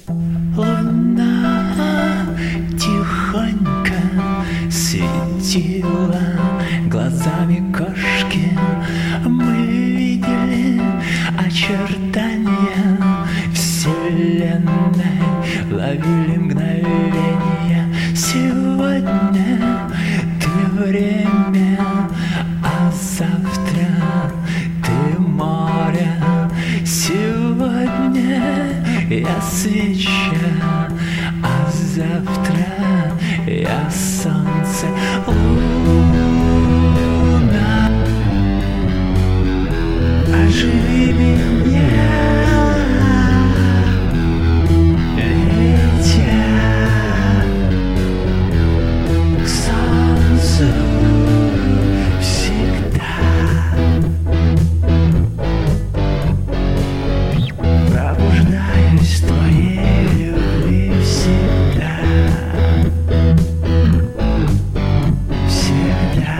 Луна тихонько светила глазами кошки. Мы видели очертания вселенной, ловили мгновения. Сегодня ты время, а завтра ты море. Сегодня я свеча, а завтра я солнце. Луна, оживи меня, летя к солнцу всегда. Пробуждаюсь в твоей любви всегда, всегда.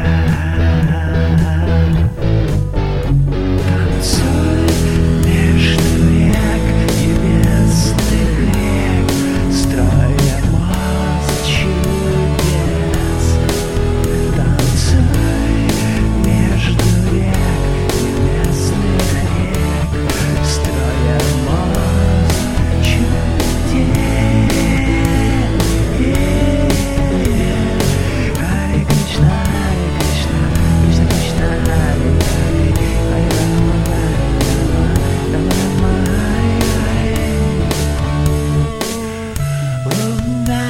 Танцуй между рек, небесных рек, строя мост чудес. Танцуй между рек, небесных рек, строя мост чудес. Харе Кришна, Харе Кришна, Кришна Кришна, Харе Харе, Харе Рама, Рама Рама, Харе Харе. Луна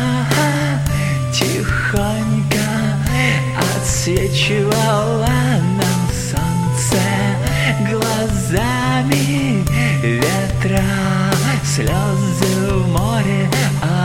тихонько отсвечивала нам солнце глазами ветра, слезы в море, а